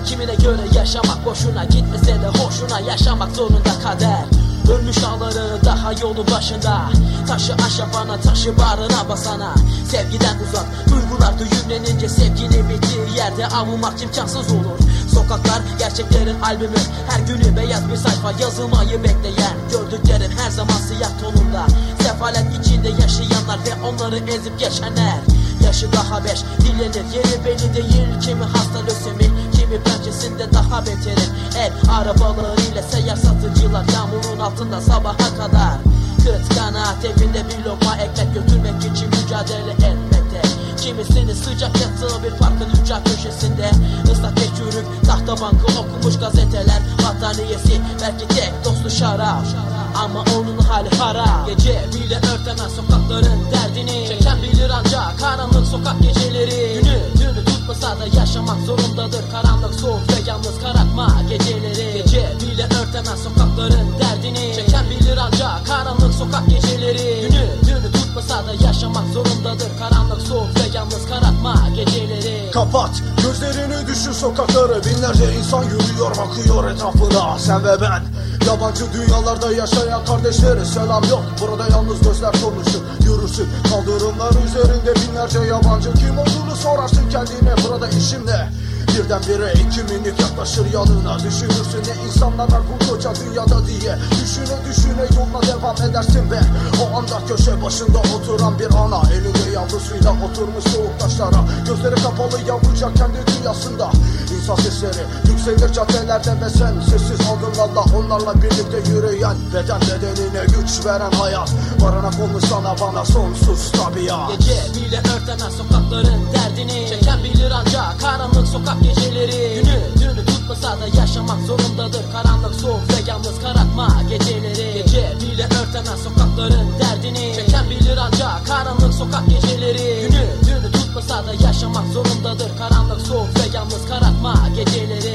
Kimine göre yaşamak boşuna, gitmese de hoşuna, yaşamak zorunda kader. Ölmüş ağları daha yolun başında. Taşı aşafana, taşı bağrına basana. Sevgiden uzak, duygular düğümlenince sevginin bittiği yerde avunmak imkansız olur. Sokaklar gerçeklerin albümü, her günü beyaz bir sayfa yazılmayı bekleyen. Gördüklerim her zaman siyah tonunda, sefalet içinde yaşayanlar ve onları ezip geçenler. Yaşı daha 5, dilenir yeri belli değil. Kimi hasta lösemi, kimi pençesinde daha beterin. El arabalarıyla seyyar satıcılar yağmurun altında sabaha kadar. Kıt kanaat evinde bir lokma ekmek götürmek için mücadele etmekte. Kimisinin sıcak yattığı bir parkın ücra köşesinde, ıslak ve çürük tahta bankı okumuş gazeteler. Battaniyesi belki tek dostu şarap, ama onun hali harap. Gece bile örtemez sokakların derdini, çeken bilir ancak karanlık sokak geceleri. Günü tutmasa da yaşamak zorundadır, karanlık soğuk ve yalnız karartma geceleri. Gece bile örtemez sokakların derdini, çeken bilir ancak karanlık sokak geceleri. Günü tutmasa da yaşamak zorundadır, karanlık soğuk ve yalnız karartma geceleri. Kapat gözlerini, düşün sokakları, binlerce insan yürüyor bakıyor etrafına. Sen ve ben, yabancı dünyalarda yaşayan kardeşleri, selam yok. Burada yalnız gözler konuşur, yürürsün kaldırımlar üzerinde binlerce yabancı. Kim olduğunu sorarsın kendine, burada işim ne? Birdenbire 2 minik yaklaşır yanına. Düşünürsün ne insanlar var bu koca dünyada diye. Düşüne yoluna devam edersin ve o anda köşe başında oturan bir ana, elinde yavrusuyla oturmuş soğuk taşlara. Gözleri kapalı yavrucak kendi dünyasında. İnsan sesleri yükselir caddelerde ve sen sessiz adımlarla onlarla birlikte yürüyen. Beden bedenine güç veren hayat, barınak olmuş sana bana sonsuz tabiat. Gece bile örtemez sokakların derdini, çeken bilir ancak karanlık sokak geceleri. Günü tutmasa da yaşamak zorundadır, karanlık soğuk ve yalnız karartma geceleri. Gece bile örtemez sokakların derdini, çeken bilir ancak karanlık sokak geceleri. Günü tutmasa da yaşamak zorundadır, karanlık soğuk ve yalnız karartma geceleri.